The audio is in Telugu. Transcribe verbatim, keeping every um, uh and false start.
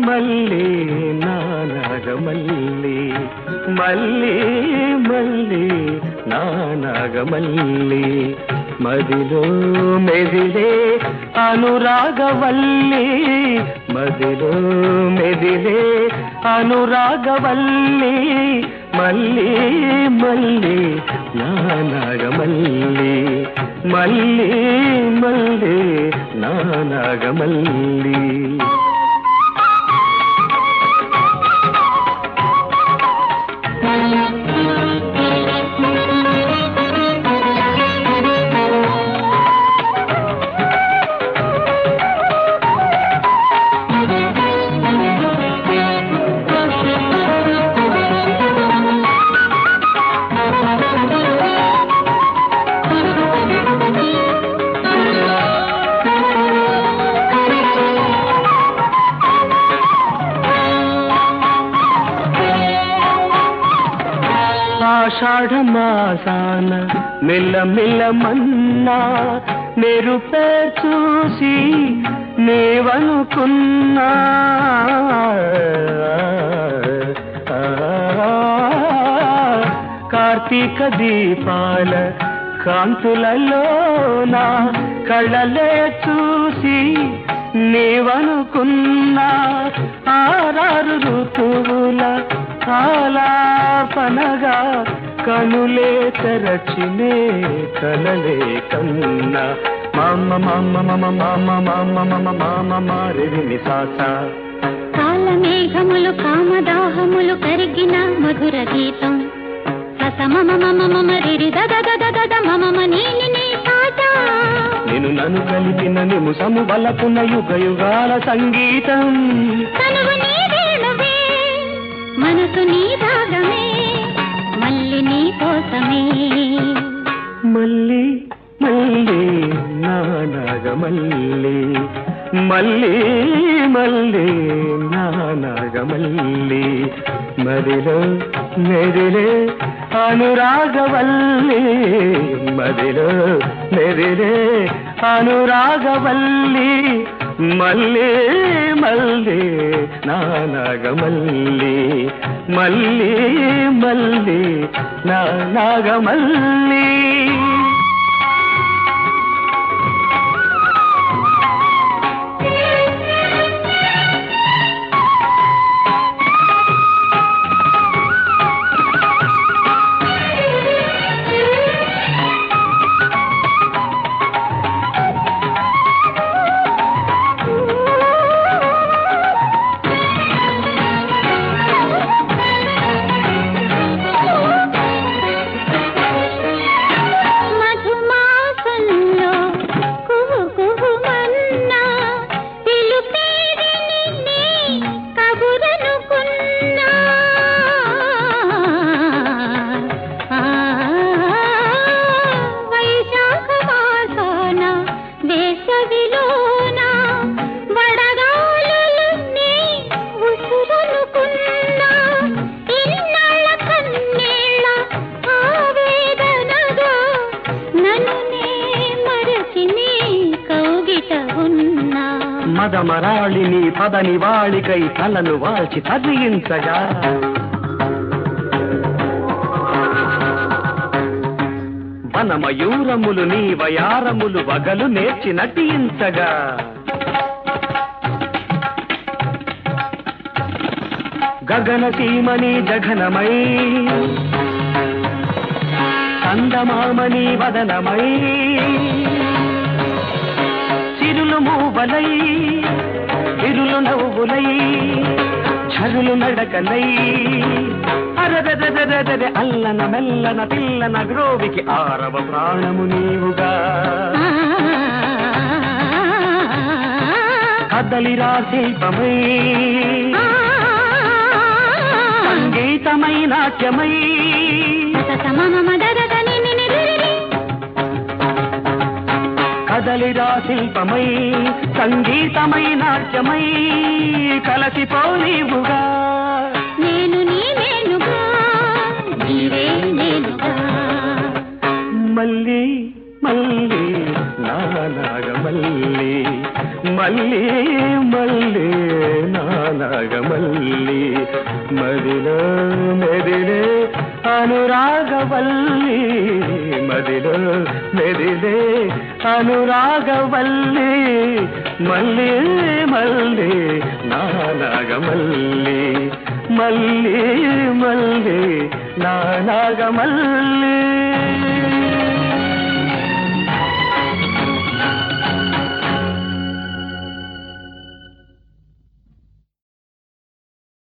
మల్లి నా నాగమల్లి మల్లి మల్లి నా నాగమల్లి మదిలో మెదిలే అనురాగవల్లి మదిలో మెదిలే అనురాగవల్లి మల్లి మల్లి నా నాగమల్లి మల్లి మల్లి నా నాగమల్లి ఆషాఢమాసాన మెల్ల మెల్లమన్నా మెరుపే చూసి నేవనుకున్నా కార్తీక దీపాల కాంతులలోన కళ్ళలే చూసి నేవనుకున్నా ఆరారు ఋతువుల ఆలాపనగా కనులే తెరచినే కలలే కన్నా మామ మామ మమ మామ మామ మమ మామ మారిని సాస కాలమేఘములు కామదాహములు కరిగిన మధుర గీతం సస మమ మమ మమ రిరి దద దద దద మమ నీలిని సాస నేను నన్ను కలిపిన నిము సముబలపున యుగ యుగాల సంగీతం తనువు నీ వేణువే మనసు నీ రాగమే మల్లి నీ కోసమే మల్లి మల్లి నా నాగమల్లి మల్లి మల్లి నా నాగమల్లి మదిలో మెదిలే అనురాగవల్లి మదిలో మెదిలే అనురాగవల్లి మల్లి మల్లి నా నాగమల్లి మల్లి మల్లి నా నాగమల్లి మదమరాళిని పదని వాళికై తలను వాల్చి తదియించగా వనమయూరములు నీ వయారములు వగలు నేర్చి నటించగా గగన సీమని జఘనమై కందమామని వదనమై చిరులు మూవలై ఇరులు నవ్వులై ఝరులు నడకలై అరదరదరదర అల్లన మెల్లన పిల్లన గ్రోవికి ఆరవ ప్రాణము నీవుగా కదలిరా శిల్పమై సంగీతమై నాట్యమై కదలిరా శిల్పమై సంగీతమై నాట్యమై కలసిపో నీవుగా నేను నీ నేనుగా నీవే నేనుగా మల్లి మల్లి నా నాగమల్లి మల్లి మల్లి నా నాగమల్లి మదిలో మెదిలే అనురాగవల్లి మదిలో మెదిలే అనురాగవల్లి మల్లి మల్లి నా నాగమల్లి మల్లి మల్లి నా నాగమల్లి